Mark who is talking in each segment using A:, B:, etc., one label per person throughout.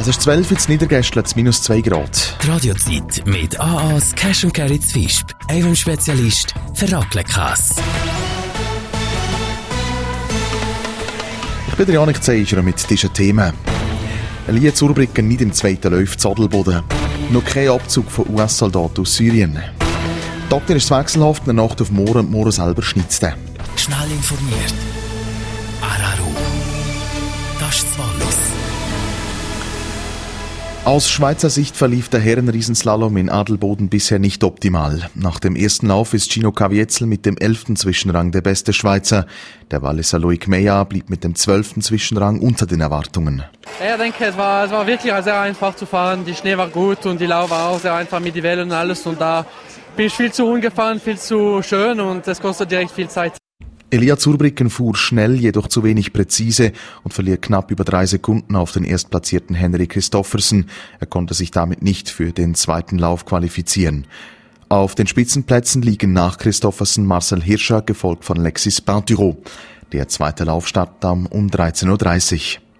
A: Es ist 12 Uhr, in Niedergästle, minus 2 Grad.
B: Die Radiozeit mit AA's Cash & Carry Zwisp, eurem Spezialist für Raclette-Käse.
A: Ich bin der Janik Zeischer mit diesen Themen. Elia Zurbriggen nicht im zweiten Lauf Zadelboden. Noch kein Abzug von US-Soldaten aus Syrien. Doktor ist wechselhaft, in der Nacht auf morgen und morgen selber schnitzte.
B: Schnell informiert. Araru. Das ist Wallis.
A: Aus Schweizer Sicht verlief der Herrenriesenslalom in Adelboden bisher nicht optimal. Nach dem ersten Lauf ist Gino Caviezel mit dem 11. Zwischenrang der beste Schweizer. Der Walliser Loic Meyer blieb mit dem 12. Zwischenrang unter den Erwartungen.
C: Ja, ich denke, es war wirklich sehr einfach zu fahren. Die Schnee war gut und die Lauf war auch sehr einfach mit den Wellen und alles. Und da bin ich viel zu ungefahren, viel zu schön und es kostet direkt viel Zeit.
A: Elia Zurbriggen fuhr schnell, jedoch zu wenig präzise und verliert knapp über 3 Sekunden auf den erstplatzierten Henry Christoffersen. Er konnte sich damit nicht für den zweiten Lauf qualifizieren. Auf den Spitzenplätzen liegen nach Christoffersen Marcel Hirscher, gefolgt von Alexis Pinturault. Der zweite Lauf startet um 13.30 Uhr.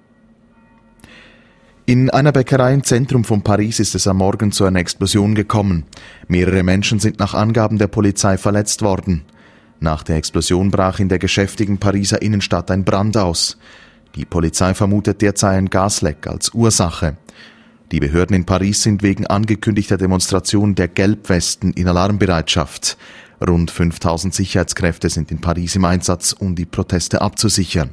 A: In einer Bäckerei im Zentrum von Paris ist es am Morgen zu einer Explosion gekommen. Mehrere Menschen sind nach Angaben der Polizei verletzt worden. Nach der Explosion brach in der geschäftigen Pariser Innenstadt ein Brand aus. Die Polizei vermutet derzeit ein Gasleck als Ursache. Die Behörden in Paris sind wegen angekündigter Demonstration der Gelbwesten in Alarmbereitschaft. Rund 5000 Sicherheitskräfte sind in Paris im Einsatz, um die Proteste abzusichern.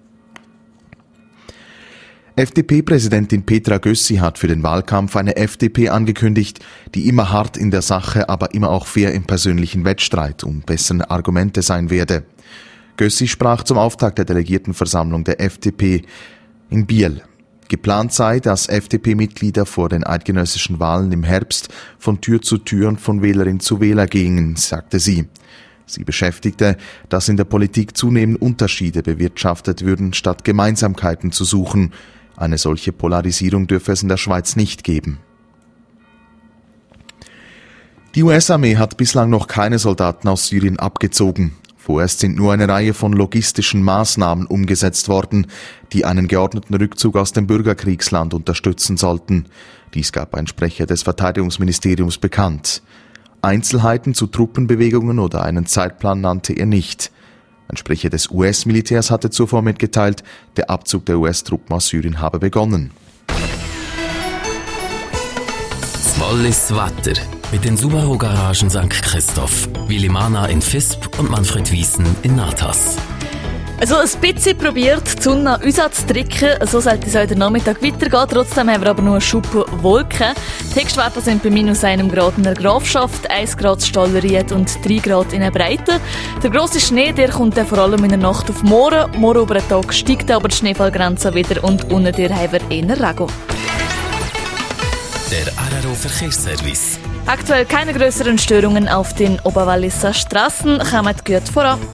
A: FDP-Präsidentin Petra Gössi hat für den Wahlkampf eine FDP angekündigt, die immer hart in der Sache, aber immer auch fair im persönlichen Wettstreit um bessere Argumente sein werde. Gössi sprach zum Auftakt der Delegiertenversammlung der FDP in Biel. Geplant sei, dass FDP-Mitglieder vor den eidgenössischen Wahlen im Herbst von Tür zu Tür und von Wählerin zu Wähler gingen, sagte sie. Sie beschäftigte, dass in der Politik zunehmend Unterschiede bewirtschaftet würden, statt Gemeinsamkeiten zu suchen. Eine solche Polarisierung dürfe es in der Schweiz nicht geben. Die US-Armee hat bislang noch keine Soldaten aus Syrien abgezogen. Vorerst sind nur eine Reihe von logistischen Maßnahmen umgesetzt worden, die einen geordneten Rückzug aus dem Bürgerkriegsland unterstützen sollten. Dies gab ein Sprecher des Verteidigungsministeriums bekannt. Einzelheiten zu Truppenbewegungen oder einen Zeitplan nannte er nicht. Ein Sprecher des US-Militärs hatte zuvor mitgeteilt, der Abzug der US-Truppen aus Syrien habe begonnen.
B: Das Wallis Wetter mit den Subaru-Garagen St. Christoph, Willi Mana in Visp und Manfred Wiesen in Natas.
D: Also ein bisschen probiert, die Sonne an uns anzudrücken. So sollte es heute Nachmittag weitergehen. Trotzdem haben wir aber nur eine Schuppe Wolken. Die Höchstwerte sind bei -1 Grad in der Grafschaft, 1 Grad Stalleried und 3 Grad in der Breite. Der grosse Schnee, der kommt dann vor allem in der Nacht auf morgen. Morgen über den Tag steigt aber die Schneefallgrenze wieder und unten durch haben wir eher Regen.
B: Der Araro Verkehrsservice.
D: Aktuell keine größeren Störungen auf den Oberwalliser Straßen. Kommt gut voran.